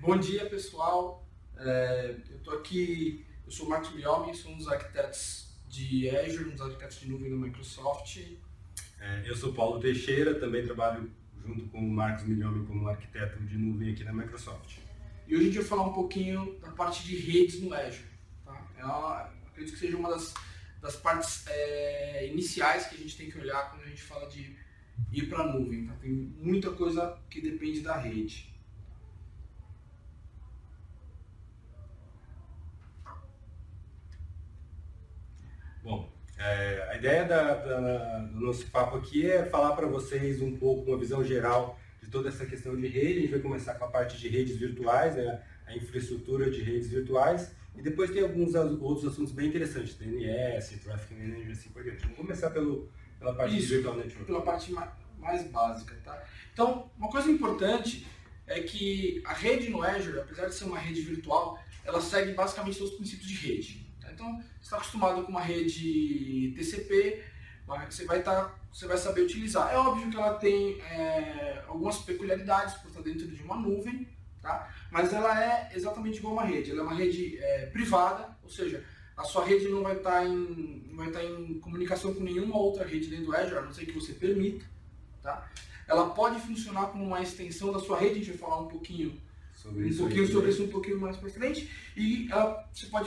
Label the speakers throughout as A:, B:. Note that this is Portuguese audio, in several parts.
A: Bom dia, pessoal. Eu estou aqui, eu sou o Marcos Milhomi, sou um dos arquitetos de Azure, um dos arquitetos de nuvem da Microsoft.
B: Eu sou Paulo Teixeira, também trabalho junto com o Marcos Milhomi como arquiteto de nuvem aqui na Microsoft.
A: E hoje a gente vai falar um pouquinho da parte de redes no Azure. Tá? Acredito que seja uma das partes iniciais que a gente tem que olhar quando a gente fala de ir para a nuvem. Tá? Tem muita coisa que depende da rede.
B: Bom, a ideia do nosso papo aqui é falar para vocês um pouco uma visão geral de toda essa questão de rede. A gente vai começar com a parte de redes virtuais, né, a infraestrutura de redes virtuais, e depois tem alguns outros assuntos bem interessantes, DNS, Traffic Manager e assim por diante. Vamos começar pela parte de Virtual Network.
A: Pela parte mais básica. Tá? Então, uma coisa importante é que a rede no Azure, apesar de ser uma rede virtual, ela segue basicamente todos os princípios de rede. Então, você está acostumado com uma rede TCP, você vai saber utilizar. É óbvio que ela tem algumas peculiaridades por estar dentro de uma nuvem, tá? Mas ela é exatamente igual a uma rede. Ela é uma rede privada, ou seja, a sua rede não vai estar em comunicação com nenhuma outra rede dentro do Azure, a não ser que você permita. Tá? Ela pode funcionar como uma extensão da sua rede, a gente vai falar um pouquinho sobre isso um pouquinho mais para frente, e ela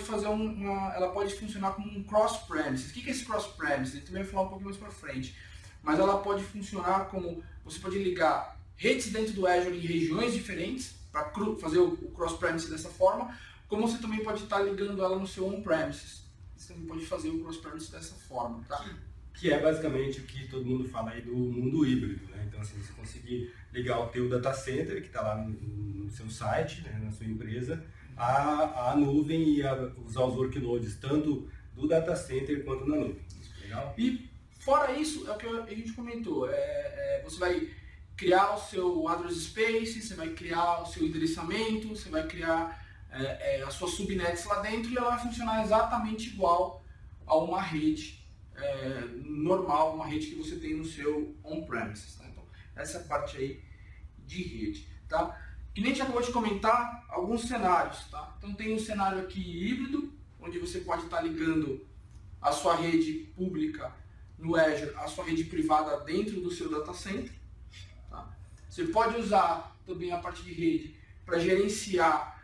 A: pode funcionar como um cross-premises. O que é esse cross-premises? A gente também vai falar um pouquinho mais para frente, mas ela pode funcionar como, você pode ligar redes dentro do Azure em regiões diferentes, para fazer o cross-premises dessa forma, como você também pode estar ligando ela no seu on-premises. Você também pode fazer o cross-premises dessa forma. Tá?
B: Que é basicamente o que todo mundo fala aí do mundo híbrido, né? Então, assim, você conseguir ligar o teu data center, que está lá no seu site, né, na sua empresa, à nuvem e usar os workloads tanto do data center quanto na nuvem. Legal?
A: E fora isso, é o que a gente comentou, você vai criar o seu address space, você vai criar o seu endereçamento, você vai criar as suas subnets lá dentro e ela vai funcionar exatamente igual a uma rede normal, uma rede que você tem no seu on-premises. Tá? Então, essa é a parte aí de rede. Tá? Que nem a gente acabou de comentar, alguns cenários. Tá? Então, tem um cenário aqui híbrido, onde você pode estar ligando a sua rede pública no Azure, a sua rede privada dentro do seu data center. Tá? Você pode usar também a parte de rede para gerenciar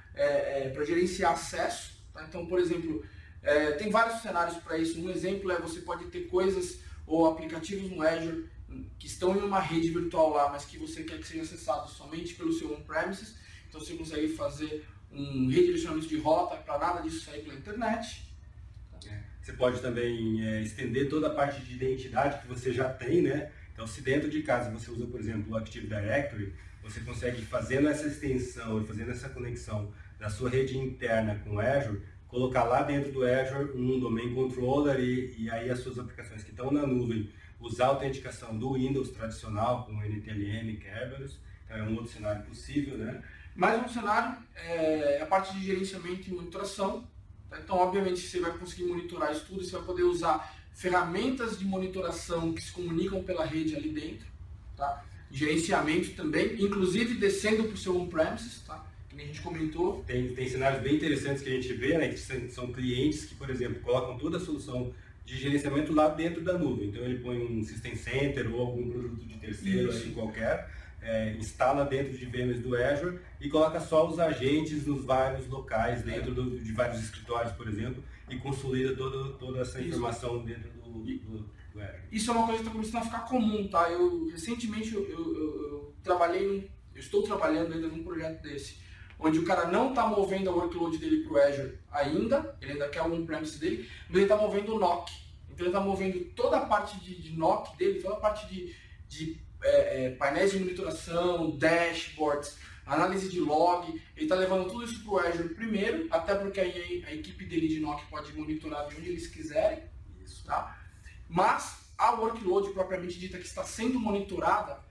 A: acesso. Tá? Então, por exemplo, tem vários cenários para isso. Um exemplo é você pode ter coisas ou aplicativos no Azure que estão em uma rede virtual lá, mas que você quer que seja acessado somente pelo seu on-premises. Então você consegue fazer um redirecionamento de rota para nada disso sair pela internet.
B: Você pode também estender toda a parte de identidade que você já tem, né? Então, se dentro de casa você usa, por exemplo, o Active Directory, você consegue, fazendo essa extensão e fazendo essa conexão da sua rede interna com o Azure, colocar lá dentro do Azure um domain controller e aí as suas aplicações que estão na nuvem usar a autenticação do Windows tradicional com NTLM, Kerberos. Então é um outro cenário possível, né?
A: Mais um cenário é a parte de gerenciamento e monitoração. Tá? Então, obviamente, você vai conseguir monitorar isso tudo, você vai poder usar ferramentas de monitoração que se comunicam pela rede ali dentro. Tá? Gerenciamento também, inclusive descendo para o seu on-premises, tá? Que a gente comentou.
B: Tem cenários bem interessantes que a gente vê, né, que são clientes que, por exemplo, colocam toda a solução de gerenciamento lá dentro da nuvem. Então ele põe um System Center ou algum produto de terceiro aí qualquer, instala dentro de VMs do Azure e coloca só os agentes nos vários locais, dentro de vários escritórios, por exemplo, e consolida toda essa informação dentro do Azure.
A: Isso é uma coisa que está começando a ficar comum, tá? Recentemente eu estou trabalhando ainda num projeto desse, onde o cara não está movendo a workload dele para o Azure ainda, ele ainda quer o on-premise dele, mas ele está movendo o NOC. Então ele está movendo toda a parte de NOC dele, toda a parte de painéis de monitoração, dashboards, análise de log, ele está levando tudo isso para o Azure primeiro, até porque aí a equipe dele de NOC pode monitorar de onde eles quiserem. Isso. Tá? Mas a workload propriamente dita que está sendo monitorada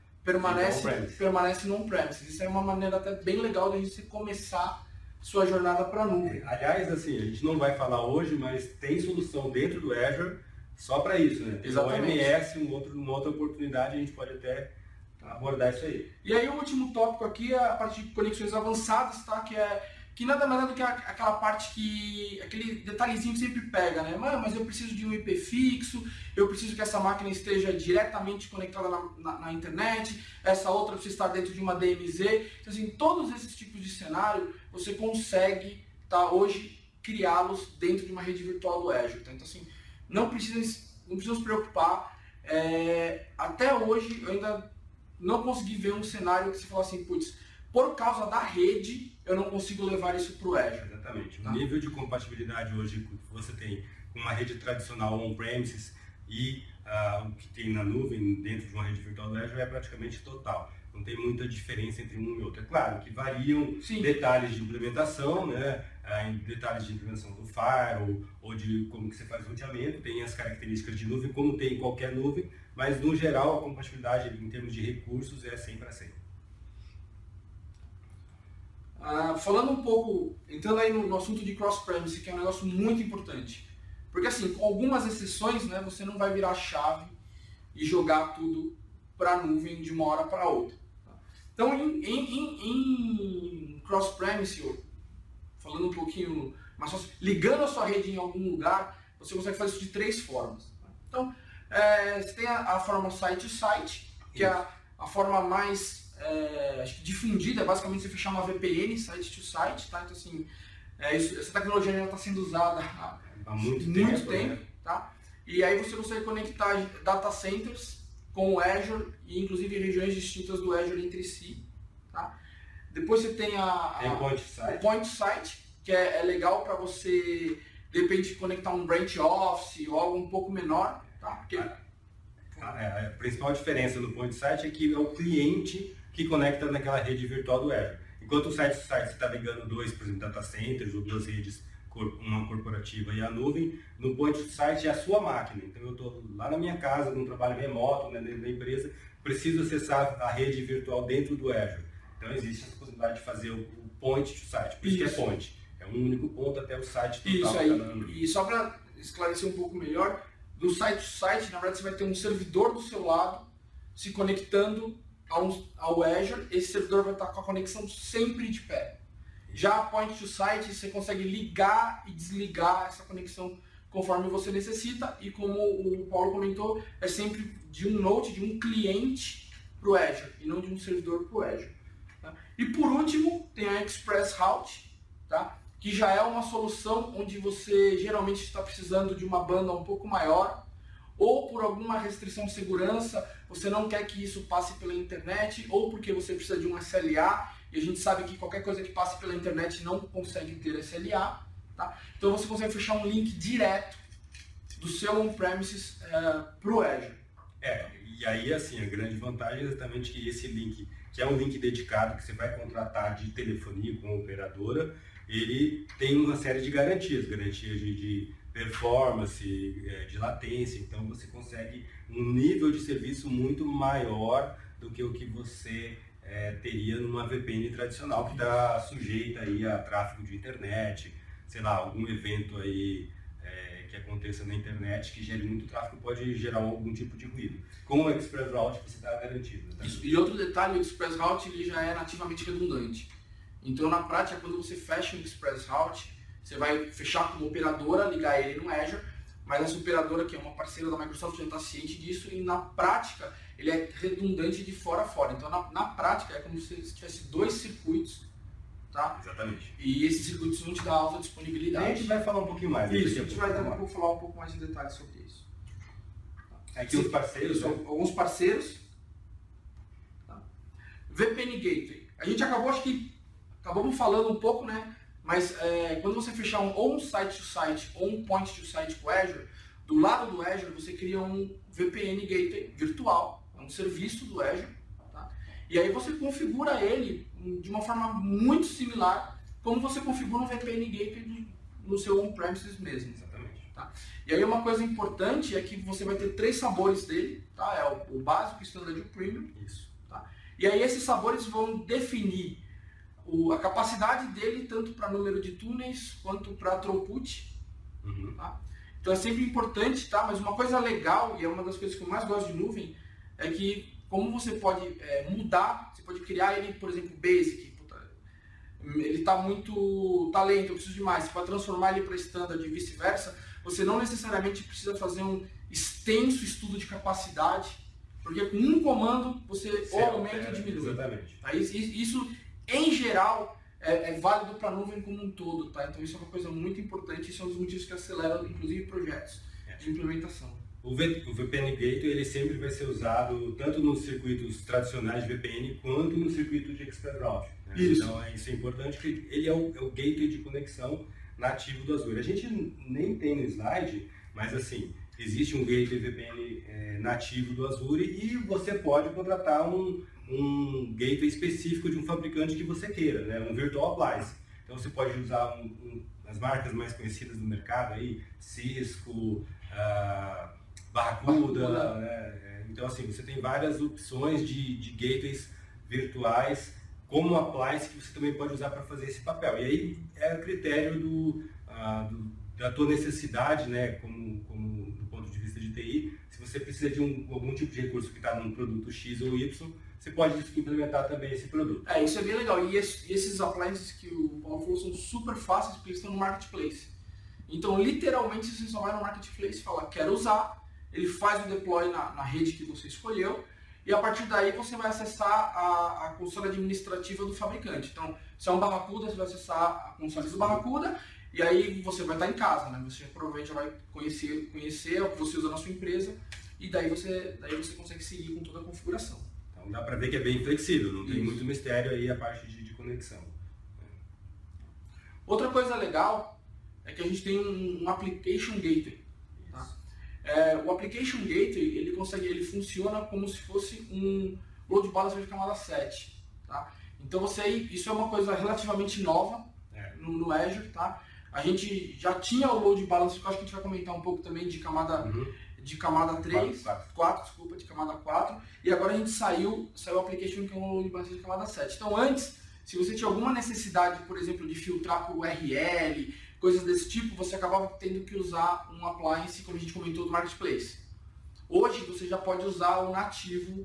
A: permanece no on-premises. Isso é uma maneira até bem legal de a gente começar sua jornada para a nuvem.
B: Aliás, assim, a gente não vai falar hoje, mas tem solução dentro do Azure só para isso, né? Tem o MS, uma outra oportunidade, a gente pode até abordar isso aí.
A: E aí o último tópico aqui é a parte de conexões avançadas, tá? Que nada mais é do que aquela parte aquele detalhezinho que sempre pega, né? Mas eu preciso de um IP fixo, eu preciso que essa máquina esteja diretamente conectada na internet, essa outra precisa estar dentro de uma DMZ. Então, assim, todos esses tipos de cenário você consegue, tá, hoje criá-los dentro de uma rede virtual do Azure. Tá? Então, assim, não precisa se preocupar. Até hoje eu ainda não consegui ver um cenário que você fala assim, putz, por causa da rede, eu não consigo levar isso para o Azure.
B: Exatamente. O nível de compatibilidade hoje que você tem com uma rede tradicional on-premises e o que tem na nuvem dentro de uma rede virtual do Azure é praticamente total. Não tem muita diferença entre um e outro. É claro que variam detalhes de implementação, né? Detalhes de implementação do firewall ou de como que você faz o roteamento, tem as características de nuvem, como tem em qualquer nuvem, mas no geral a compatibilidade em termos de recursos é 100%.
A: Falando um pouco, entrando aí no assunto de cross-premise, que é um negócio muito importante. Porque assim, com algumas exceções, né, você não vai virar a chave e jogar tudo para a nuvem de uma hora para outra. Então, em cross-premise, falando um pouquinho mais fácil, ligando a sua rede em algum lugar, você consegue fazer isso de 3 formas. Então, você tem a forma site-to-site, que é a forma mais difundida, basicamente você fechar uma VPN site-to-site, tá? Então, assim, essa tecnologia já está sendo usada há muito tempo, né? Tá? E aí você consegue conectar data centers com o Azure e inclusive regiões distintas do Azure entre si. Tá? Depois você tem o point site, que é legal para você, de repente, conectar um branch office ou algo um pouco menor. Tá? Porque...
B: a principal diferença do point site é que é o cliente que conecta naquela rede virtual do Azure. Enquanto o site você está ligando dois, por exemplo, data centers ou 2 redes, uma corporativa e a nuvem, no point site é a sua máquina. Então eu estou lá na minha casa, num trabalho remoto, né, dentro da empresa, preciso acessar a rede virtual dentro do Azure. Então existe essa possibilidade de fazer o point to site, por isso que é point. É um único ponto até o site total.
A: Isso aí. E só para esclarecer um pouco melhor, do site to site, na verdade você vai ter um servidor do seu lado se conectando ao Azure. Esse servidor vai estar com a conexão sempre de pé. Já a point to site, você consegue ligar e desligar essa conexão conforme você necessita, e como o Paulo comentou, é sempre de um node, de um cliente para o Azure, e não de um servidor para o Azure. Tá? E por último, tem a Express Route, tá? Que já é uma solução onde você geralmente está precisando de uma banda um pouco maior, ou por alguma restrição de segurança, você não quer que isso passe pela internet, ou porque você precisa de um SLA, e a gente sabe que qualquer coisa que passe pela internet não consegue ter SLA. Tá? Então você consegue fechar um link direto do seu on-premises para o Azure.
B: E aí assim, a grande vantagem é exatamente que esse link, que é um link dedicado que você vai contratar de telefonia com a operadora, ele tem uma série de garantias de performance, de latência, então você consegue um nível de serviço muito maior do que o que você teria numa VPN tradicional, que está sujeita aí a tráfego de internet, sei lá, algum evento aí que aconteça na internet que gere muito tráfego pode gerar algum tipo de ruído. Com o Express Route você está garantido. Tá?
A: Isso. E outro detalhe, o Express Route ele já é nativamente redundante. Então na prática, quando você fecha o Express Route, você vai fechar com uma operadora, ligar ele no Azure, mas essa operadora, que é uma parceira da Microsoft, já está ciente disso, e na prática ele é redundante de fora a fora. Então na prática é como se tivesse 2 circuitos, tá?
B: Exatamente.
A: E esses circuitos vão te dar alta disponibilidade.
B: A gente vai falar um pouquinho mais.
A: Isso, a gente vai falar um pouco mais em detalhes sobre isso.
B: Aqui os parceiros.
A: Alguns parceiros. Tá? VPN Gateway. A gente acabamos falando um pouco, né? Mas quando você fechar ou um site-to-site ou um point-to-site com o Azure, do lado do Azure você cria um VPN Gateway virtual, é um serviço do Azure, tá? E aí você configura ele de uma forma muito similar como você configura um VPN Gateway no seu on-premises mesmo.
B: Exatamente.
A: Tá? E aí uma coisa importante é que você vai ter 3 sabores dele, tá? É o básico, o standard e o premium.
B: Isso.
A: Tá? E aí esses sabores vão definir a capacidade dele tanto para número de túneis quanto para throughput.
B: Uhum.
A: Tá? Então é sempre importante, tá? Mas uma coisa legal, e é uma das coisas que eu mais gosto de nuvem, é que como você pode mudar, você pode criar ele, por exemplo, Basic, ele está muito lento, eu preciso de mais, você pode transformar ele para Standard e vice-versa. Você não necessariamente precisa fazer um extenso estudo de capacidade, porque com um comando você ou aumenta ou diminui.
B: Exatamente.
A: Tá? Isso, em geral, é válido para a nuvem como um todo. Tá? Então isso é uma coisa muito importante, isso é um dos motivos que acelera, inclusive, projetos de implementação.
B: O VPN Gateway ele sempre vai ser usado tanto nos circuitos tradicionais de VPN quanto no circuito de Express Route. Né?
A: Isso.
B: Então isso é importante, porque ele é o gateway de conexão nativo do Azure. A gente nem tem no slide, mas assim, existe um gateway VPN nativo do Azure e você pode contratar um gateway específico de um fabricante que você queira, né? Um Virtual Appliance. Então você pode usar as marcas mais conhecidas do mercado, aí, Cisco, Barracuda, né? Então assim, você tem várias opções de gateways virtuais como appliance que você também pode usar para fazer esse papel. E aí é o critério da tua necessidade, né, como do ponto de vista de TI. Se você precisa de algum tipo de recurso que está num produto X ou Y, você pode implementar também esse produto.
A: Isso é bem legal. E esses appliances que o Paulo falou são super fáceis porque eles estão no Marketplace. Então, literalmente, você só vai no Marketplace e fala, quero usar, ele faz o deploy na rede que você escolheu, e a partir daí você vai acessar a console administrativa do fabricante. Então, se é um Barracuda, você vai acessar a console do Barracuda, e aí você vai estar em casa, né? Você provavelmente já vai conhecer o que você usa na sua empresa, e daí você consegue seguir com toda a configuração.
B: Então dá para ver que é bem flexível, não tem muito mistério aí a parte de conexão.
A: Outra coisa legal é que a gente tem um Application Gateway. Tá? O Application Gateway ele funciona como se fosse um Load Balancer de camada 7. Tá? Então isso é uma coisa relativamente nova no Azure. Tá? A gente já tinha o Load Balancer, que eu acho que a gente vai comentar um pouco também de camada, de camada 3, 4, desculpa, de camada 4, e agora a gente saiu o Application que é um Load Balancer de camada 7. Então antes, se você tinha alguma necessidade, por exemplo, de filtrar por URL, coisas desse tipo, você acabava tendo que usar um appliance, como a gente comentou, do Marketplace. Hoje você já pode usar o nativo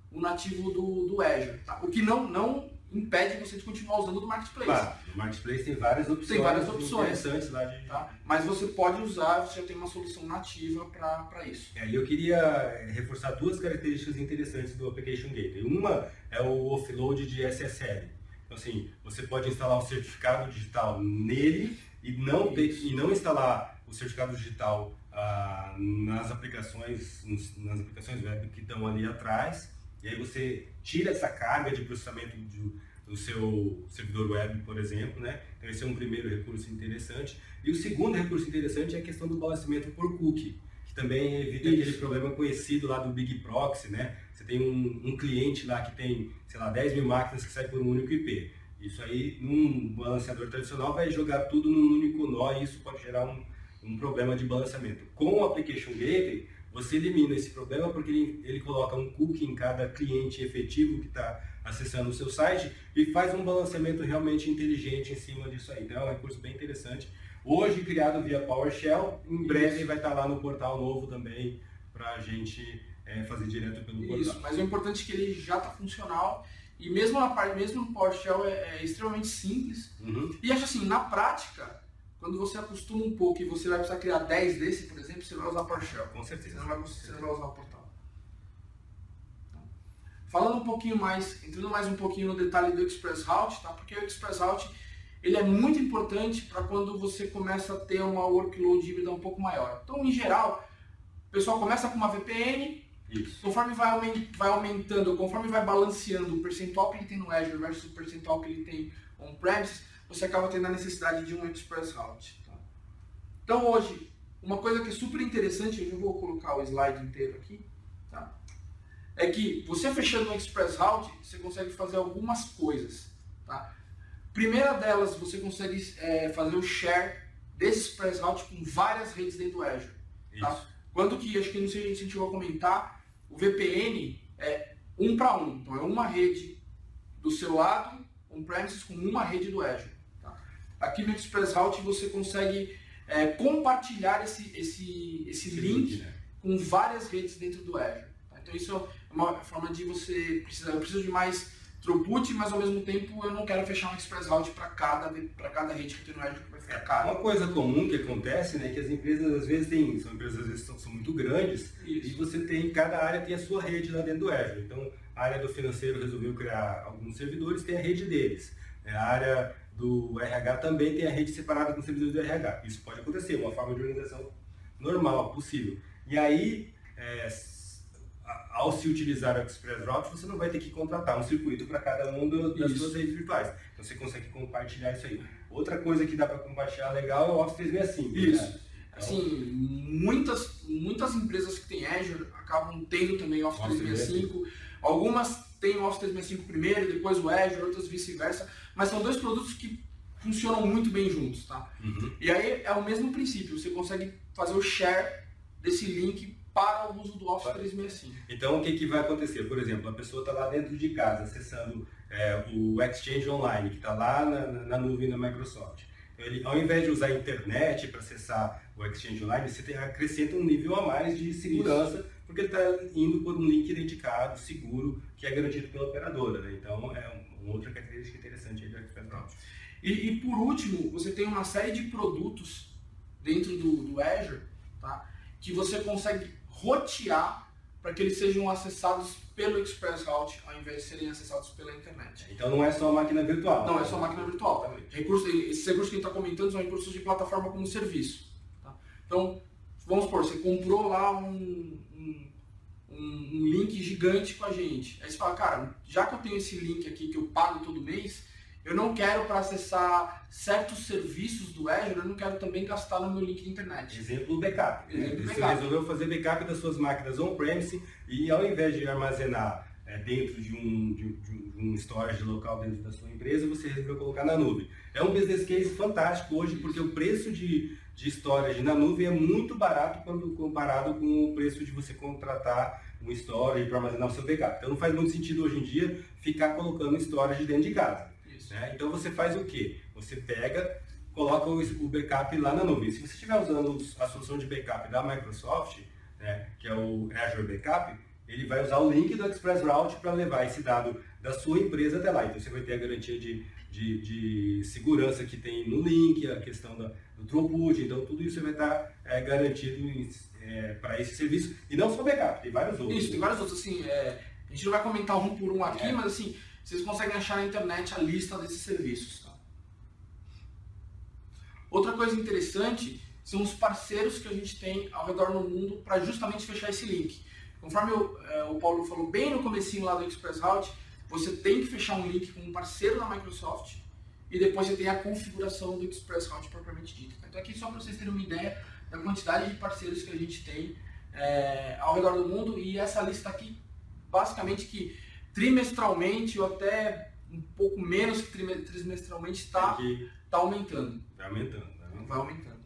A: do Azure, tá? O que não impede você de continuar usando do Marketplace.
B: Claro, no Marketplace tem várias opções
A: interessantes
B: lá
A: tá? Mas você pode usar, você já tem uma solução nativa para isso.
B: E eu queria reforçar duas características interessantes do Application Gateway. Uma é o offload de SSL. Então assim, você pode instalar um certificado digital nele e não instalar o certificado digital nas aplicações web que estão ali atrás. E aí você tira essa carga de processamento do seu servidor web, por exemplo, né? Então esse é um primeiro recurso interessante. E o segundo recurso interessante é a questão do balanceamento por cookie, que também evita aquele problema conhecido lá do Big Proxy, né? Você tem um cliente lá que tem, sei lá, 10 mil máquinas que saem por um único IP. Isso aí, num balanceador tradicional, vai jogar tudo num único nó e isso pode gerar um problema de balanceamento. Com o Application Gateway, você elimina esse problema porque ele coloca um cookie em cada cliente efetivo que está acessando o seu site e faz um balanceamento realmente inteligente em cima disso aí. Então é um recurso bem interessante. Hoje criado via PowerShell, em breve vai estar lá no portal novo também para a gente fazer direto pelo portal.
A: Isso, mas o importante é que ele já está funcional e mesmo no PowerShell é extremamente simples. E acho assim, na prática, quando você acostuma um pouco e você vai precisar criar 10 desse, por exemplo, você vai usar PowerShell.
B: Com certeza.
A: Você não vai usar o portal. Falando um pouquinho mais, entrando mais um pouquinho no detalhe do Express Route, tá? Porque o Express Route ele é muito importante para quando você começa a ter uma workload híbrida um pouco maior. Então, em geral, o pessoal começa com uma VPN, conforme vai aumentando, conforme vai balanceando o percentual que ele tem no Azure versus o percentual que ele tem on-premises, você acaba tendo a necessidade de um Express Route. Tá? Então hoje, uma coisa que é super interessante, eu já vou colocar o slide inteiro aqui, tá? É que você fechando um Express Route, você consegue fazer algumas coisas. Tá? Primeira delas, você consegue fazer o share desse Express Route com várias redes dentro do Azure. Tá? Quando que, acho que não sei se a gente vai comentar, o VPN é 1 para 1. Então é uma rede do seu lado, on-premises, com uma rede do Azure. Aqui no Express Route você consegue compartilhar esse link com várias redes dentro do Azure. Tá? Então isso é uma forma de você precisar, eu preciso de mais throughput, mas ao mesmo tempo eu não quero fechar um express route para cada rede que eu tenho no Azure, que vai ficar caro.
B: Uma coisa comum que acontece, né, que as empresas às vezes são empresas às vezes são muito grandes, isso. E você tem, cada área tem a sua rede lá dentro do Azure. Então a área do financeiro resolveu criar alguns servidores, tem a rede deles. A área do RH também tem a rede separada com os servidores do RH. Isso pode acontecer, uma forma de organização normal, possível. E aí, ao se utilizar o Express Route, você não vai ter que contratar um circuito para cada um das suas redes virtuais. Então você consegue compartilhar isso aí. Outra coisa que dá para compartilhar legal é o Office 365.
A: Isso.
B: Né? Então,
A: assim, muitas empresas que têm Azure acabam tendo também Office 365. Algumas têm o Office 365 primeiro, depois o Azure, outras vice-versa. Mas são dois produtos que funcionam muito bem juntos, tá?
B: Uhum.
A: E aí é o mesmo princípio, você consegue fazer o share desse link para o uso do Office 365.
B: Então o que vai acontecer? Por exemplo, a pessoa está lá dentro de casa acessando o Exchange Online, que está lá na nuvem da Microsoft. Então, ele, ao invés de usar a internet para acessar o Exchange Online, você acrescenta um nível a mais de segurança, porque ele está indo por um link dedicado, seguro, que é garantido pela operadora. Né? Então é uma outra característica interessante aí do Express Route.
A: E por último, você tem uma série de produtos dentro do Azure, tá? Que você consegue rotear para que eles sejam acessados pelo Express Route ao invés de serem acessados pela internet.
B: Então não é só máquina virtual.
A: Não é só máquina virtual. Esses recursos que a gente está comentando são recursos de plataforma como serviço. Tá? Então, vamos supor, você comprou lá um link gigante com a gente. Aí você fala, cara, já que eu tenho esse link aqui que eu pago todo mês, eu não quero para acessar certos serviços do Azure, eu não quero também gastar no meu link de internet.
B: Exemplo, backup. Você resolveu fazer backup das suas máquinas on-premise e ao invés de armazenar dentro de um storage local dentro da sua empresa, você resolveu colocar na nuvem. É um business case fantástico hoje, porque o preço de storage na nuvem é muito barato quando comparado com o preço de você contratar um storage para armazenar o seu backup. Então não faz muito sentido hoje em dia ficar colocando storage dentro de casa. Né? Então você faz o quê? Você pega, coloca o backup lá na nuvem. Se você estiver usando a solução de backup da Microsoft, né, que é o Azure Backup, ele vai usar o link do Express Route para levar esse dado da sua empresa até lá. Então você vai ter a garantia de segurança que tem no link, a questão do throughput, então tudo isso vai estar garantido para esse serviço. E não só backup, tem vários outros.
A: Isso, tem vários outros. Assim, a gente não vai comentar um por um aqui, mas assim, vocês conseguem achar na internet a lista desses serviços. Tá? Outra coisa interessante são os parceiros que a gente tem ao redor do mundo para justamente fechar esse link. Conforme o Paulo falou bem no comecinho lá do Express Route, você tem que fechar um link com um parceiro da Microsoft e depois você tem a configuração do Express Route propriamente dita. Então aqui só para vocês terem uma ideia da quantidade de parceiros que a gente tem ao redor do mundo, e essa lista aqui, basicamente que trimestralmente ou até um pouco menos que trimestralmente está aumentando.
B: Vai aumentando.
A: Vai aumentando.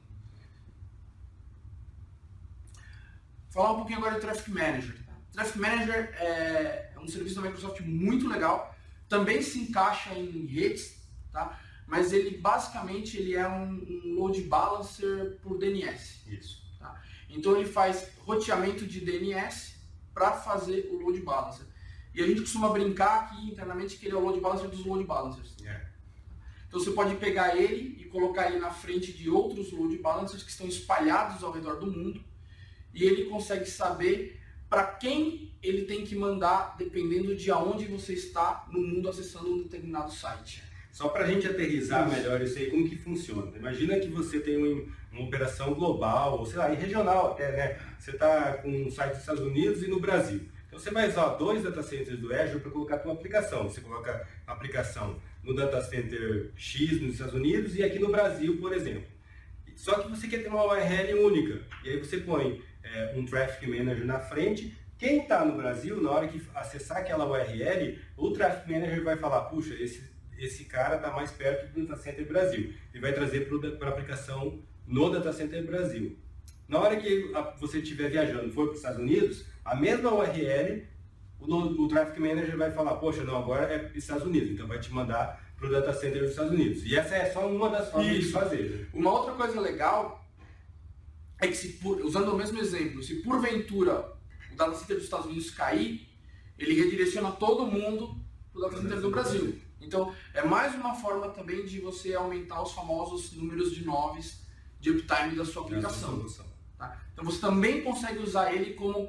A: Falar um pouquinho agora do Traffic Manager. Tá? Traffic Manager é um serviço da Microsoft muito legal, também se encaixa em redes, tá? Mas ele basicamente é um load balancer por DNS.
B: Isso.
A: Tá? Então ele faz roteamento de DNS para fazer o load balancer. E a gente costuma brincar aqui internamente que ele é o load balancer dos load balancers. Então você pode pegar ele e colocar ele na frente de outros load balancers que estão espalhados ao redor do mundo, e ele consegue saber para quem ele tem que mandar dependendo de aonde você está no mundo acessando um determinado site.
B: Só para a gente aterrizar melhor isso aí, como que funciona. Imagina que você tem uma operação global, ou sei lá, e regional até, né? Você está com um site nos Estados Unidos e no Brasil. Então você vai usar 2 data centers do Azure para colocar a tua aplicação. Você coloca a aplicação no data center X nos Estados Unidos e aqui no Brasil, por exemplo. Só que você quer ter uma URL única. E aí você põe um Traffic Manager na frente. Quem está no Brasil, na hora que acessar aquela URL, o Traffic Manager vai falar, puxa, esse cara está mais perto do Data Center Brasil. E vai trazer para a aplicação no Data Center Brasil. Na hora que você estiver viajando, for para os Estados Unidos, a mesma URL, o Traffic Manager vai falar, poxa, não, agora é para os Estados Unidos, então vai te mandar para o Data Center dos Estados Unidos. E essa é só uma das formas de fazer.
A: Uma outra coisa legal é que, usando o mesmo exemplo, se porventura o data center dos Estados Unidos cair, ele redireciona todo mundo para o data center do Brasil. Então, é mais uma forma também de você aumentar os famosos números de noves de uptime da sua aplicação. Tá? Então, você também consegue usar ele como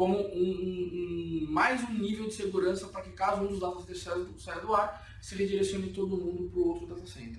A: mais um nível de segurança para que caso um dos data centers saia do ar, se redirecione todo mundo para o outro data center.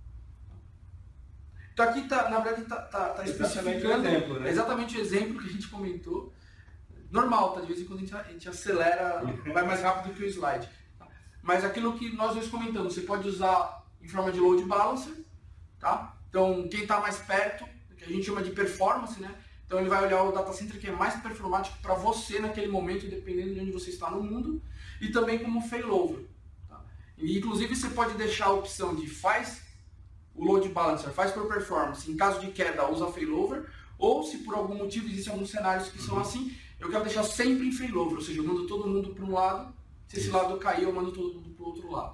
A: Então aqui na verdade está especificando exatamente o exemplo que a gente comentou. Normal, tá? De vez em quando a gente acelera, vai mais rápido que o slide. Tá? Mas aquilo que nós dois comentamos, você pode usar em forma de load balancer, tá? Então quem está mais perto, que a gente chama de performance, né? Então ele vai olhar o data center que é mais performático para você naquele momento, dependendo de onde você está no mundo, e também como failover. Tá? E, inclusive você pode deixar a opção de faz o load balancer, faz por performance, em caso de queda usa failover, ou se por algum motivo existem alguns cenários que são assim, eu quero deixar sempre em failover, ou seja, eu mando todo mundo para um lado, se esse lado cair eu mando todo mundo para o outro lado.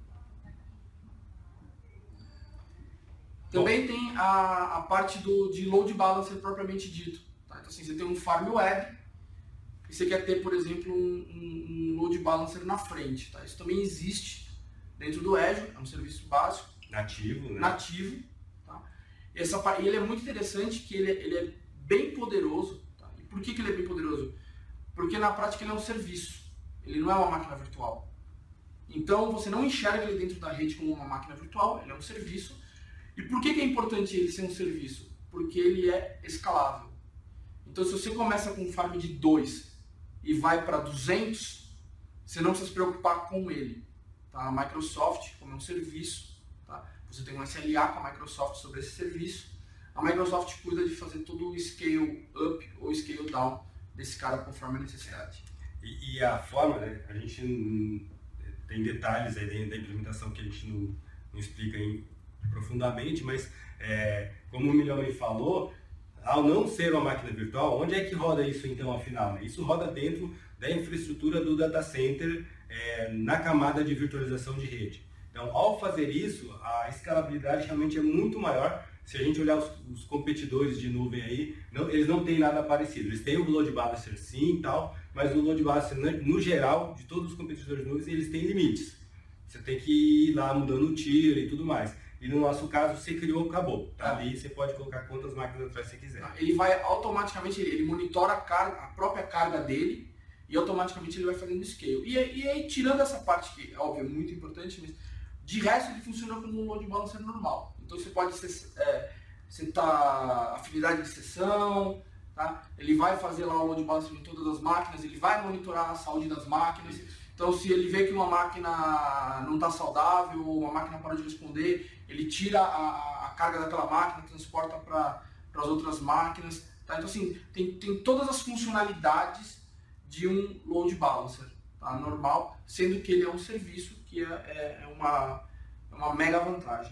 A: Também tem a parte de load balancer propriamente dito. Tá? Então assim, você tem um farm web e você quer ter, por exemplo, um load balancer na frente. Tá? Isso também existe dentro do Azure, é um serviço básico.
B: Nativo, né?
A: Nativo. Tá? E ele é muito interessante, que ele é bem poderoso. Tá? E por que ele é bem poderoso? Porque na prática ele é um serviço, ele não é uma máquina virtual. Então você não enxerga ele dentro da rede como uma máquina virtual, ele é um serviço. E por que é importante ele ser um serviço? Porque ele é escalável. Então se você começa com um farm de 2 e vai para 200, você não precisa se preocupar com ele. Tá? A Microsoft, como é um serviço, tá? Você tem um SLA com a Microsoft sobre esse serviço. A Microsoft cuida de fazer todo o scale up ou scale down desse cara conforme a necessidade.
B: E a forma, né? A gente tem detalhes aí dentro da implementação que a gente não explica profundamente, mas como o Milhomem falou, ao não ser uma máquina virtual, onde é que roda isso então afinal? Isso roda dentro da infraestrutura do data center, na camada de virtualização de rede. Então, ao fazer isso, a escalabilidade realmente é muito maior. Se a gente olhar os competidores de nuvem aí, eles não têm nada parecido. Eles têm o load balancer sim e tal, mas o load balancer, no geral, de todos os competidores de nuvem, eles têm limites. Você tem que ir lá mudando o tier e tudo mais. E no nosso caso, você criou, acabou. Tá ali, você pode colocar quantas máquinas atrás você quiser.
A: Ele vai automaticamente, ele monitora a própria carga dele e automaticamente ele vai fazendo scale. E aí, tirando essa parte que, óbvio, é muito importante, mas de resto ele funciona como um load balancer normal. Então você pode setar afinidade de sessão, tá? Ele vai fazer lá o load balancer em todas as máquinas, ele vai monitorar a saúde das máquinas. Então se ele vê que uma máquina não está saudável, ou uma máquina parou de responder, ele tira a carga daquela máquina, transporta para as outras máquinas. Tá? Então assim, tem todas as funcionalidades de um load balancer, tá? Normal, sendo que ele é um serviço que é uma mega vantagem.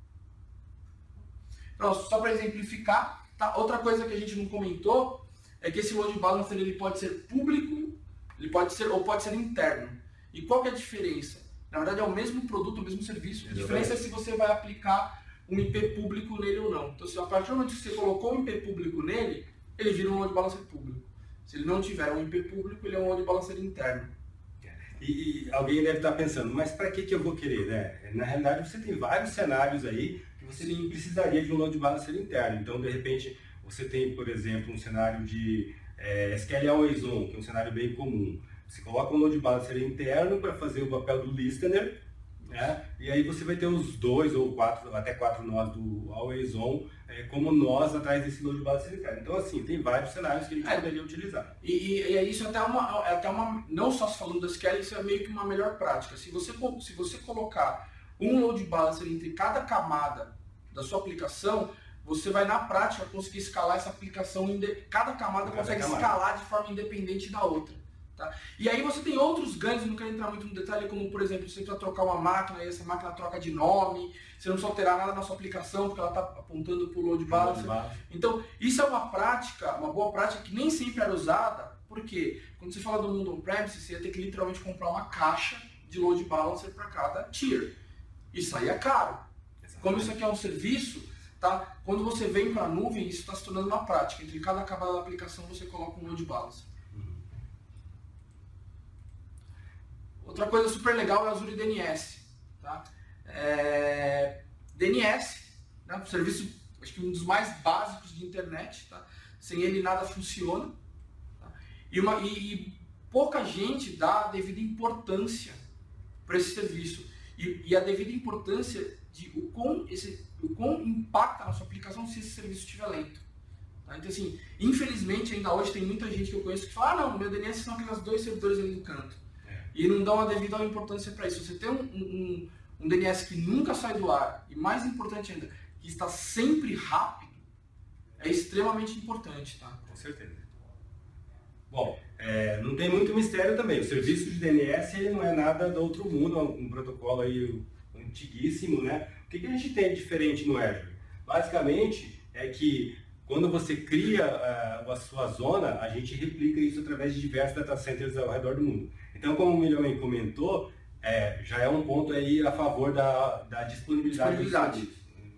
A: Então, só para exemplificar, tá? Outra coisa que a gente não comentou é que esse load balancer ele pode ser público, ele pode ser interno. E qual que é a diferença? Na verdade é o mesmo produto, o mesmo serviço. A diferença é se você vai aplicar um IP público nele ou não. Então, se a partir do momento que você colocou um IP público nele, ele vira um load balancer público. Se ele não tiver um IP público, ele é um load balancer interno.
B: E alguém deve estar pensando, mas para que eu vou querer, né? Na realidade, você tem vários cenários aí que você precisaria de um load balancer interno. Então, de repente, você tem, por exemplo, um cenário de SQL Always On, que é um cenário bem comum. Você coloca um load balancer interno para fazer o papel do listener, né? E aí você vai ter os 2 ou 4, até 4 nós do Always On, como nós atrás desse load balancer interno. Então, assim, tem vários cenários que a gente poderia utilizar.
A: E isso é até uma, não só falando do SQL, isso é meio que uma melhor prática. Se você colocar um load balancer entre cada camada da sua aplicação, você vai na prática conseguir escalar essa aplicação, cada camada consegue escalar de forma independente da outra. Tá? E aí você tem outros ganhos, não quero entrar muito no detalhe, como por exemplo, você precisa trocar uma máquina e essa máquina troca de nome, você não precisa alterar nada na sua aplicação porque ela está apontando para o load balancer. Então, isso é uma prática, uma boa prática que nem sempre era usada, porque quando você fala do mundo on-premise, você ia ter que literalmente comprar uma caixa de load balancer para cada tier. Isso aí é caro. Como isso aqui é um serviço, tá? Quando você vem para a nuvem, isso está se tornando uma prática. Entre cada camada da aplicação você coloca um load balancer. Outra coisa super legal é o Azure DNS. Tá? DNS, né, um serviço, acho que um dos mais básicos de internet. Tá? Sem ele nada funciona. Tá? E pouca gente dá a devida importância para esse serviço. E a devida importância de o quão impacta na sua aplicação se esse serviço estiver lento. Tá? Então, assim, infelizmente, ainda hoje tem muita gente que eu conheço que fala, não, meu DNS são aqueles 2 servidores ali do canto. E não dão a devida importância para isso. Você tem um DNS que nunca sai do ar, e mais importante ainda, que está sempre rápido, é extremamente importante. Tá?
B: Com certeza. Bom, não tem muito mistério também. O serviço de DNS ele não é nada do outro mundo, é um protocolo aí antiguíssimo, né? O que a gente tem de diferente no Azure? Basicamente, é que quando você cria a sua zona, a gente replica isso através de diversos data centers ao redor do mundo. Então, como o Milhomem comentou, já é um ponto aí a favor da disponibilidade.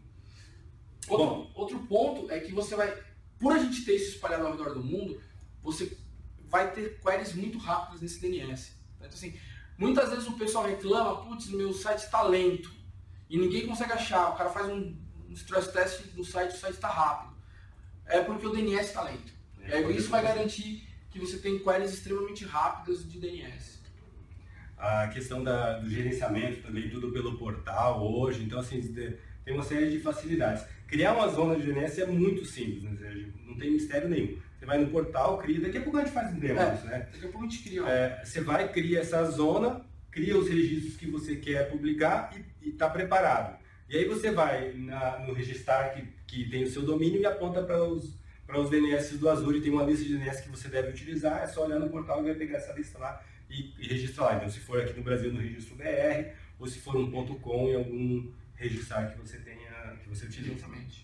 A: Outro ponto é que você vai, por a gente ter isso espalhado ao redor do mundo, você vai ter queries muito rápidas nesse DNS. Então, assim, muitas vezes o pessoal reclama, putz, meu site está lento e ninguém consegue achar. O cara faz um stress test do site, o site está rápido. É porque o DNS está lento. Isso vai garantir que você tem queries extremamente rápidas de DNS.
B: A questão do gerenciamento também, tudo pelo portal hoje, então assim, tem uma série de facilidades. Criar uma zona de DNS é muito simples, né? Não tem mistério nenhum. Você vai no portal, cria, daqui a pouco a gente faz um demo disso, né?
A: Daqui a pouco a gente cria.
B: Você vai, cria essa zona, cria os registros que você quer publicar e está preparado. E aí você vai no registrar que tem o seu domínio e aponta para os DNS do Azure, tem uma lista de DNS que você deve utilizar, é só olhar no portal e vai pegar essa lista lá e registrar lá. Então se for aqui no Brasil no registro BR, ou se for um .com em algum registrar que você tenha, que você utilize.
A: Exatamente.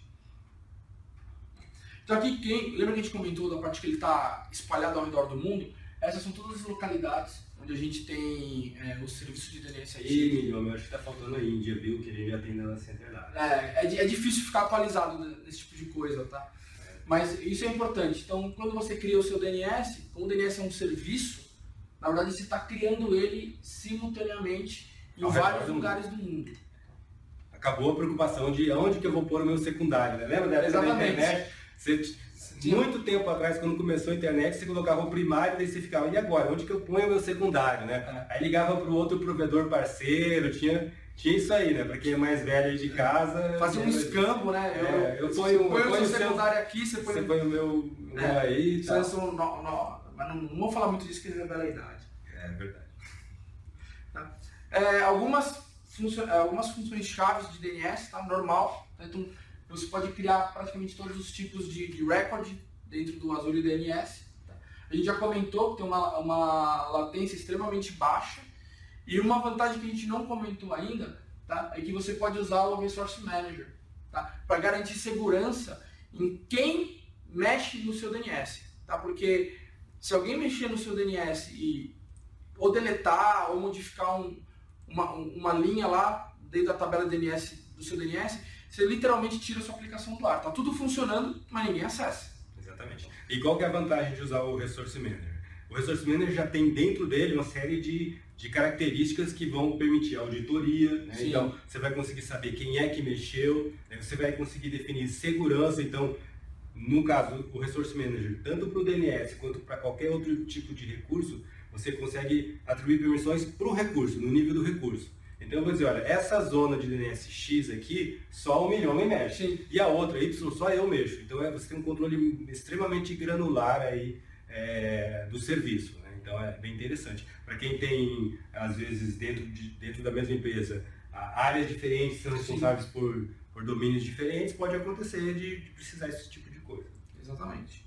A: Então aqui, lembra que a gente comentou da parte que ele está espalhado ao redor do mundo? Essas são todas as localidades onde a gente tem o serviço de DNS aí.
B: E, Milhomem, eu acho que está faltando a Índia, viu? Que a gente já tem na Center lá.
A: É difícil ficar atualizado nesse tipo de coisa, tá? Mas isso é importante. Então, quando você cria o seu DNS, como o DNS é um serviço, na verdade você está criando ele simultaneamente em vários lugares do mundo.
B: Acabou a preocupação de onde que eu vou pôr o meu secundário, né? Lembra dessa internet? Muito tempo atrás, quando começou a internet, você colocava o primário, daí você ficava, e agora? Onde que eu ponho o meu secundário, né? Aí ligava para o outro provedor parceiro, tinha isso aí, né? Para quem é mais velho aí de casa...
A: Fazia um escambo, né?
B: Eu ponho
A: o seu secundário aqui, você põe
B: o meu aí e tal.
A: Mas não vou falar muito disso, que revela a idade.
B: É verdade.
A: Tá? Algumas funções chaves de DNS, tá? Normal. Tá? Então, você pode criar praticamente todos os tipos de record dentro do Azure DNS. Tá? A gente já comentou que tem uma latência extremamente baixa. E uma vantagem que a gente não comentou ainda, tá? É que você pode usar o Resource Manager, tá? Para garantir segurança em quem mexe no seu DNS. Tá? Porque se alguém mexer no seu DNS ou deletar ou modificar uma linha lá dentro da tabela DNS do seu DNS, você literalmente tira a sua aplicação do ar. Tá tudo funcionando, mas ninguém acessa.
B: Exatamente. E qual que é a vantagem de usar o Resource Manager? O Resource Manager já tem dentro dele uma série de características que vão permitir a auditoria, né? Então você vai conseguir saber quem é que mexeu, né? Você vai conseguir definir segurança. Então, no caso, o Resource Manager, tanto para o DNS quanto para qualquer outro tipo de recurso, você consegue atribuir permissões para o recurso, no nível do recurso. Então eu vou dizer, olha, essa zona de DNS X aqui, só o Milhomem mexe. Sim. E a outra, Y, só eu mexo. Então você tem um controle extremamente granular aí do serviço, né? Então é bem interessante. Para quem tem, às vezes, dentro da mesma empresa, áreas diferentes são responsáveis por domínios diferentes, pode acontecer de precisar desse tipo de coisa.
A: Exatamente.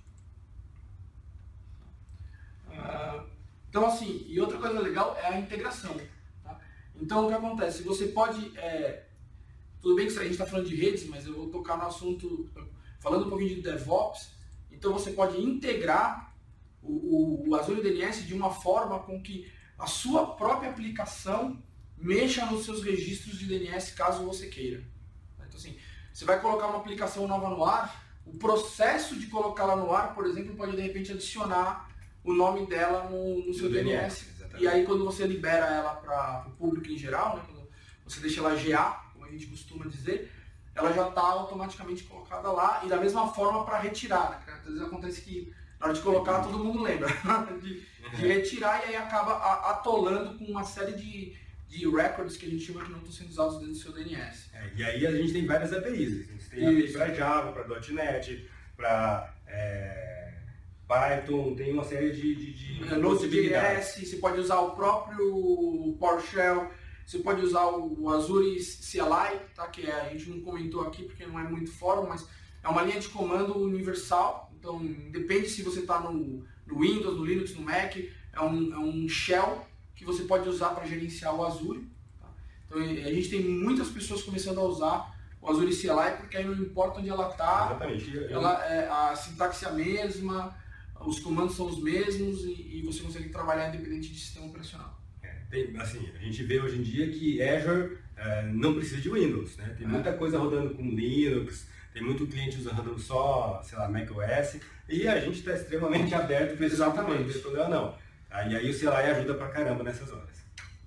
A: Então, assim, e outra coisa legal é a integração. Tá? Então, o que acontece? Você pode... tudo bem que a gente está falando de redes, mas eu vou tocar no assunto, falando um pouquinho de DevOps. Então, você pode integrar o Azure DNS de uma forma com que a sua própria aplicação mexa nos seus registros de DNS, caso você queira. Então, assim, você vai colocar uma aplicação nova no ar, o processo de colocá-la no ar, por exemplo, pode de repente adicionar o nome dela no seu DNS. E aí quando você libera ela para o público em geral, né, quando você deixa ela GA, como a gente costuma dizer, ela já está automaticamente colocada lá e da mesma forma para retirar. Né? Às vezes acontece que na hora de colocar todo mundo lembra de retirar e aí acaba atolando com uma série de records que a gente chama que não estão sendo usados dentro do seu DNS.
B: E aí a gente tem várias APIs. A gente tem API para Java, para .NET, para Python, tem uma série de
A: Node.js, você pode usar o próprio PowerShell, você pode usar o Azure CLI, tá? Que a gente não comentou aqui porque não é muito fórum, mas é uma linha de comando universal, então depende se você está no Windows, no Linux, no Mac, é um shell que você pode usar para gerenciar o Azure. Tá? Então a gente tem muitas pessoas começando a usar o Azure CLI porque aí não importa onde ela está, a sintaxe é a mesma, os comandos são os mesmos e você consegue trabalhar independente de sistema operacional.
B: Assim, a gente vê hoje em dia que Azure não precisa de Windows, né? Tem muita coisa rodando com Linux, tem muito cliente usando só, sei lá, macOS, e a gente está extremamente aberto para esse
A: Exatamente.
B: Não tem problema não. Aí o CLI ajuda pra caramba nessas horas.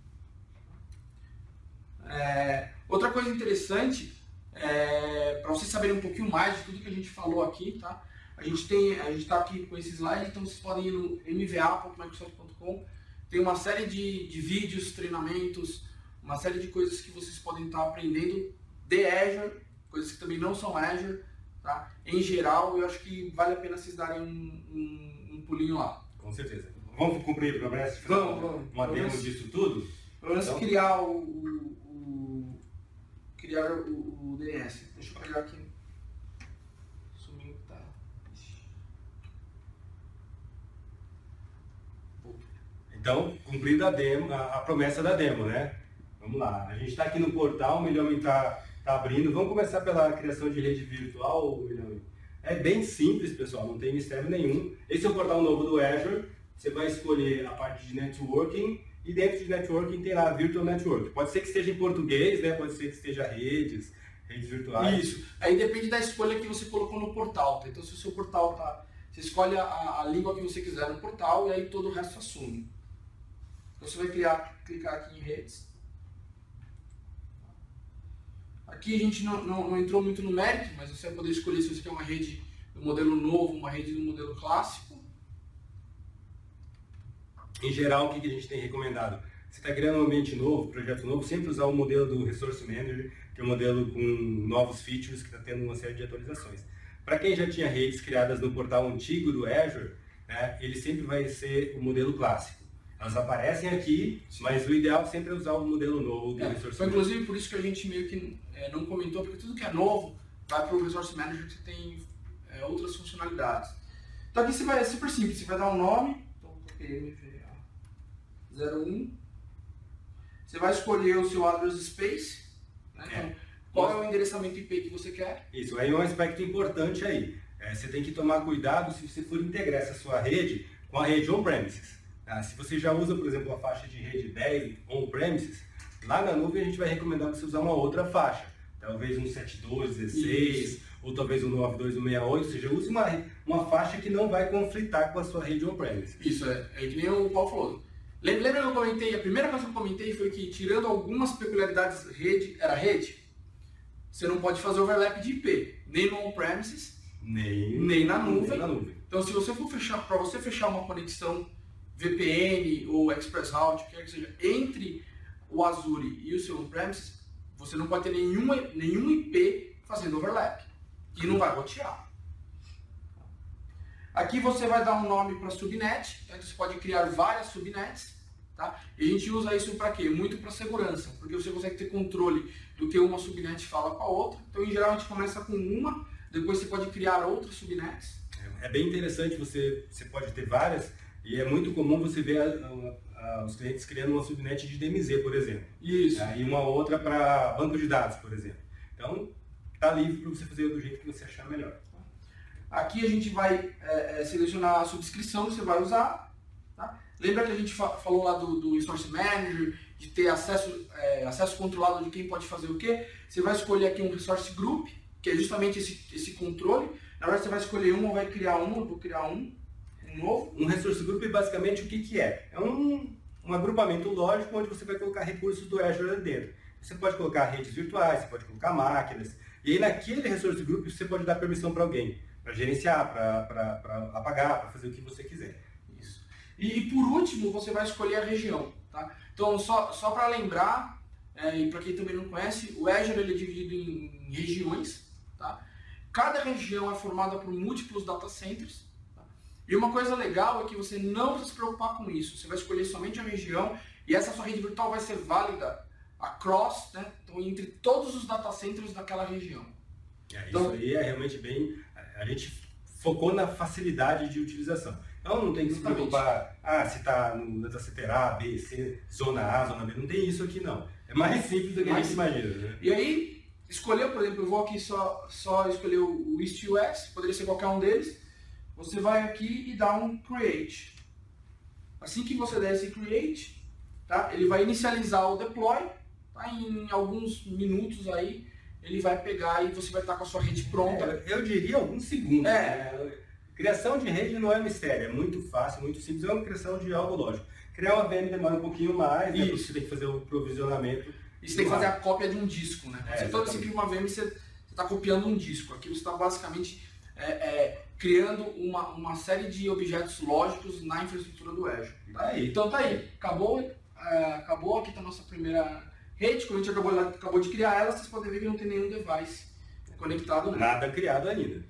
A: Outra coisa interessante, para vocês saberem um pouquinho mais de tudo que a gente falou aqui, tá? A gente está aqui com esse slide, então vocês podem ir no mva.microsoft.com. Tem uma série de vídeos, treinamentos, uma série de coisas que vocês podem estar aprendendo de Azure, coisas que também não são Azure, tá? Em geral, eu acho que vale a pena vocês darem um pulinho lá.
B: Com certeza. Vamos cumprir a promessa de fazer uma demo disso tudo?
A: Pelo menos criar o DNS. Deixa eu pegar aqui. Sumiu, tá.
B: Então, cumprindo a promessa da demo, né? Vamos lá. A gente está aqui no portal, o Milhomem está abrindo. Vamos começar pela criação de rede virtual, Milhomem. É bem simples, pessoal, não tem mistério nenhum. Esse é o portal novo do Azure. Você vai escolher a parte de networking e dentro de networking tem lá Virtual Network. Pode ser que esteja em português, né? Pode ser que esteja redes virtuais.
A: Isso. Aí depende da escolha que você colocou no portal. Tá? Então se o seu portal tá... Você escolhe a língua que você quiser no portal e aí todo o resto assume. Então você vai clicar aqui em redes. Aqui a gente não entrou muito no mérito, mas você vai poder escolher se você quer uma rede do modelo novo, uma rede do modelo clássico.
B: Em geral, o que a gente tem recomendado? Você está criando um ambiente novo, projeto novo, sempre usar o modelo do Resource Manager, que é um modelo com novos features que está tendo uma série de atualizações. Para quem já tinha redes criadas no portal antigo do Azure, né, ele sempre vai ser o modelo clássico. Elas aparecem aqui, mas o ideal sempre é usar o modelo novo do Resource
A: Foi
B: Manager.
A: inclusive por isso que a gente meio que não comentou, porque tudo que é novo vai para o Resource Manager que você tem outras funcionalidades. Então aqui é super simples, você vai dar um nome, então coloquei MVA01, você vai escolher o seu address space, né? Então, qual é o endereçamento IP que você quer.
B: Isso aí é um aspecto importante aí. Você tem que tomar cuidado se você for integrar essa sua rede com a rede on-premises. Se você já usa, por exemplo, a faixa de rede 10 on-premises, lá na nuvem a gente vai recomendar você usar uma outra faixa. Talvez um 7216, ou talvez um 92168, ou seja, use uma faixa que não vai conflitar com a sua rede on-premises.
A: Isso, é que nem o Paulo falou. Lembra que eu comentei, a primeira coisa que eu comentei foi que, tirando algumas peculiaridades rede, você não pode fazer overlap de IP, nem no on-premises, nem na nuvem. Então, se você for para você fechar uma conexão VPN ou ExpressRoute, quer que seja, entre o Azure e o seu on-premises, você não pode ter nenhum IP fazendo overlap, e não vai rotear. Aqui você vai dar um nome para subnet, tá? Você pode criar várias subnets, tá? E a gente usa isso para quê? Muito para segurança, porque você consegue ter controle do que uma subnet fala com a outra. Então, em geral, a gente começa com uma, depois você pode criar outras subnets.
B: É bem interessante, você pode ter várias, e é muito comum você ver os clientes criando uma subnet de DMZ, por exemplo.
A: Isso.
B: E uma outra para banco de dados, por exemplo. Então, está livre para você fazer do jeito que você achar melhor.
A: Aqui a gente vai selecionar a subscrição que você vai usar. Tá? Lembra que a gente falou lá do Resource Manager, de ter acesso controlado de quem pode fazer o quê? Você vai escolher aqui um Resource Group, que é justamente esse controle. Na verdade, você vai escolher um ou vai criar um, eu vou criar um novo.
B: Um Resource Group, basicamente, o que é? É um um agrupamento lógico onde você vai colocar recursos do Azure ali dentro. Você pode colocar redes virtuais, você pode colocar máquinas, e aí naquele resource group você pode dar permissão para alguém, para gerenciar, para apagar, para fazer o que você quiser.
A: Isso. E por último, você vai escolher a região. Tá? Então, só para lembrar, e para quem também não conhece, o Azure ele é dividido em regiões. Tá? Cada região é formada por múltiplos data centers. Tá? E uma coisa legal é que você não precisa se preocupar com isso. Você vai escolher somente a região e essa sua rede virtual vai ser válida across, né? Então, entre todos os data centers daquela região.
B: Isso aí é realmente bem... A gente focou na facilidade de utilização. Então não tem que se preocupar, se está no data center A, B, C, zona A, zona B. Não tem isso aqui não. É mais simples do que a gente imagina. Né?
A: E aí, escolheu, por exemplo, eu vou aqui só escolher o East US, poderia ser qualquer um deles. Você vai aqui e dá um Create. Assim que você der esse Create, tá? Ele vai inicializar o deploy. Tá? Em alguns minutos aí, ele vai pegar e você vai estar com a sua rede pronta.
B: Eu diria alguns segundos. Né? Criação de rede não é mistério, é muito fácil, muito simples, é uma criação de algo lógico. Criar uma VM demora um pouquinho mais, né? Você tem que fazer o provisionamento.
A: E você tem que fazer a cópia de um disco, né? Quando você cria uma VM, você está copiando um disco. Aqui você está basicamente criando uma série de objetos lógicos na infraestrutura do Azure. Tá? Então tá aí, acabou, aqui está a nossa primeira rede, quando a gente acabou de criar ela, vocês podem ver que não tem nenhum device conectado. Né?
B: Nada criado ainda.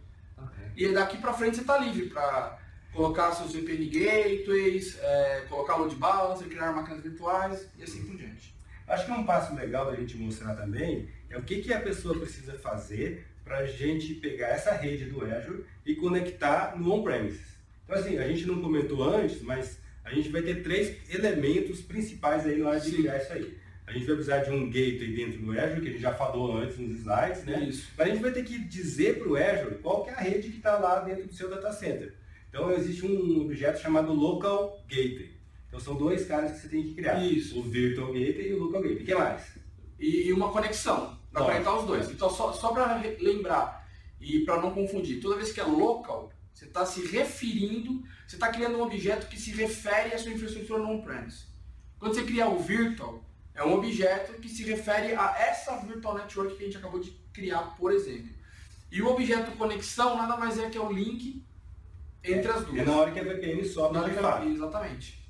A: E daqui para frente você está livre para colocar seus VPN gateways, colocar load balancer, criar máquinas virtuais e assim por diante.
B: Acho que um passo legal da gente mostrar também é o que a pessoa precisa fazer para a gente pegar essa rede do Azure e conectar no on-premises. Então assim, a gente não comentou antes, mas a gente vai ter 3 elementos principais aí na hora de ligar isso aí. A gente vai precisar de um gateway dentro do Azure, que a gente já falou antes nos slides, né?
A: Isso.
B: Mas a gente vai ter que dizer para o Azure qual que é a rede que está lá dentro do seu data center. Então existe um objeto chamado Local Gateway. Então são 2 caras que você tem que criar.
A: Isso.
B: O Virtual Gateway e o Local Gateway. O que mais?
A: E uma conexão, para conectar os dois. Então só para lembrar e para não confundir, toda vez que é local, você está se referindo, você está criando um objeto que se refere à sua infraestrutura on-premise. Quando você criar o Virtual, é um objeto que se refere a essa Virtual Network que a gente acabou de criar, por exemplo. E o objeto conexão nada mais é que é o link entre as duas.
B: É na hora que a VPN sobe de fato.
A: Exatamente.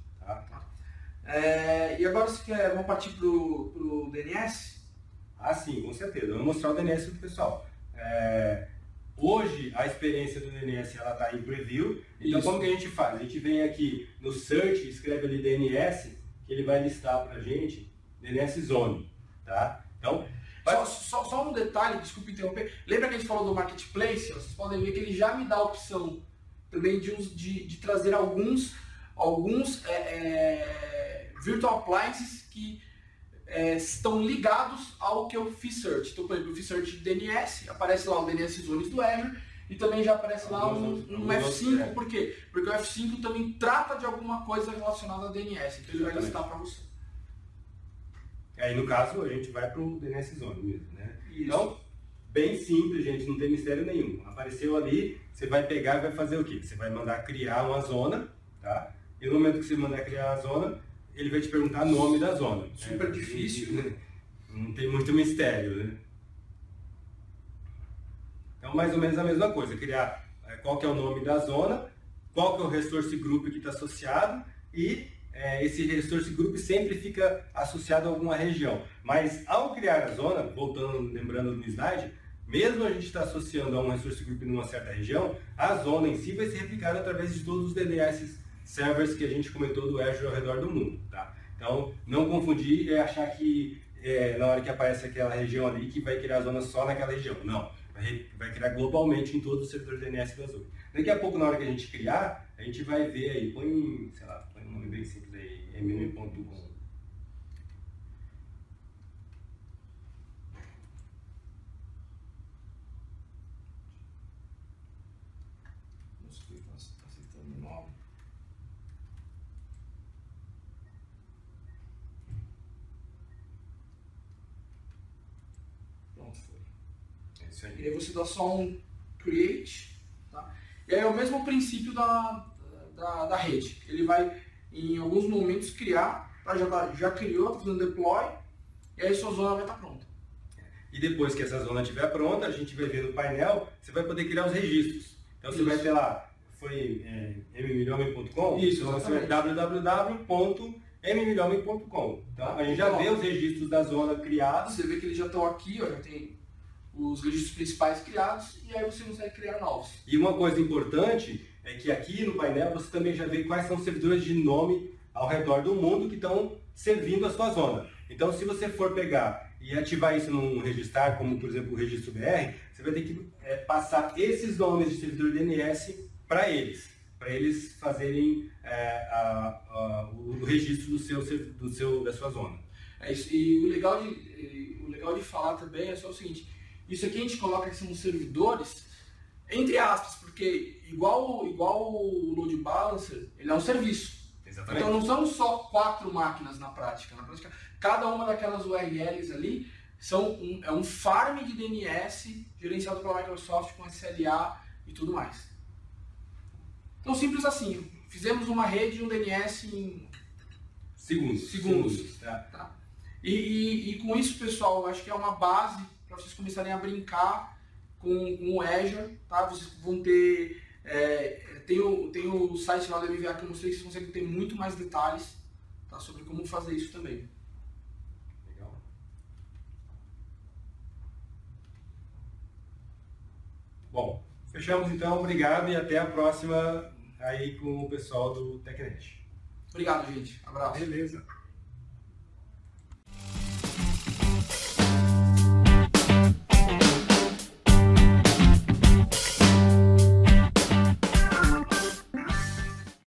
A: E agora vamos partir para o DNS?
B: Ah, sim, com certeza. Vamos mostrar o DNS para o pessoal. Hoje a experiência do DNS está em preview. Então como que a gente faz? A gente vem aqui no search, escreve ali DNS, que ele vai listar para a gente DNS Zone, tá? Então,
A: só um detalhe, desculpa interromper. Lembra que a gente falou do Marketplace? Vocês podem ver que ele já me dá a opção também de trazer alguns virtual appliances que estão ligados ao que eu fiz search. Então, por exemplo, eu fiz search de DNS, aparece lá o DNS Zones do Azure e também já aparece lá um F5. Por quê? Porque o F5 também trata de alguma coisa relacionada a DNS, então ele vai listar para você.
B: Aí no caso a gente vai para o DNS Zone mesmo, né?
A: Isso.
B: Então, bem simples, gente, não tem mistério nenhum. Apareceu ali, você vai pegar e vai fazer o quê? Você vai mandar criar uma zona, tá? E no momento que você mandar criar a zona, ele vai te perguntar o nome da zona.
A: Super difícil.
B: Não tem muito mistério, né? Então, mais ou menos a mesma coisa. Criar qual que é o nome da zona, qual que é o resource group que está associado e esse resource group sempre fica associado a alguma região. Mas ao criar a zona, lembrando no slide, mesmo a gente está associando a um resource group numa certa região, a zona em si vai ser replicada através de todos os DNS servers que a gente comentou do Azure ao redor do mundo. Tá? Então, não confundir e achar que na hora que aparece aquela região ali que vai criar a zona só naquela região. Não, vai criar globalmente em todos os servidores DNS do Azure. Daqui a pouco, na hora que a gente criar, a gente vai ver aí, põe um nome bem simples aí, mm.com.
A: Pronto, foi.
B: É isso aí.
A: E aí você dá só um create, tá? E aí é o mesmo princípio da rede. Ele vai, em alguns momentos, criar tá? Já criou, está fazendo deploy, e aí sua zona vai estar pronta.
B: E depois que essa zona estiver pronta, a gente vai ver no painel, você vai poder criar os registros. Então você vai ter lá, foi mmilhomem.com?
A: Isso,
B: então você vai www.mmilhomem.com. Então a gente já vê os registros da zona criados.
A: Você vê que eles já estão aqui, ó, já tem os registros principais criados, e aí você consegue criar novos.
B: E uma coisa importante é que aqui no painel você também já vê quais são os servidores de nome ao redor do mundo que estão servindo a sua zona. Então se você for pegar e ativar isso num registrar, como por exemplo o registro BR, você vai ter que passar esses nomes de servidor DNS para eles fazerem o registro da sua zona.
A: E o legal de falar também é só o seguinte, isso aqui a gente coloca que são servidores, entre aspas, porque igual o load balancer, ele é um serviço.
B: Exatamente.
A: Então não são só 4 máquinas na prática. Na prática, cada uma daquelas URLs ali é um farm de DNS gerenciado pela Microsoft com SLA e tudo mais. Então simples assim, fizemos uma rede de um DNS em segundos. Tá? E com isso, pessoal, acho que é uma base para vocês começarem a brincar com o Azure. Tá? Vocês vão ter... tem o site lá da MVA que eu mostrei que vocês conseguem ter muito mais detalhes, tá, sobre como fazer isso também.
B: Legal. Bom, fechamos então. Obrigado e até a próxima aí com o pessoal do TechNet.
A: Obrigado, gente. Abraço.
B: Beleza.